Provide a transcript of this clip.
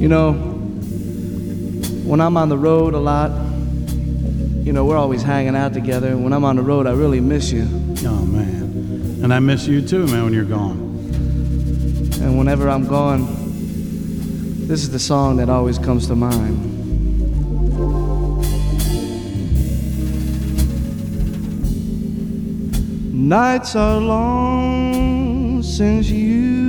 You know, when I'm on the road a lot, you know, we're always hanging out together. When I'm on the road, I really miss you. Oh, man. And I miss you too, man, when you're gone. And whenever I'm gone, this is the song that always comes to mind. Nights are long since you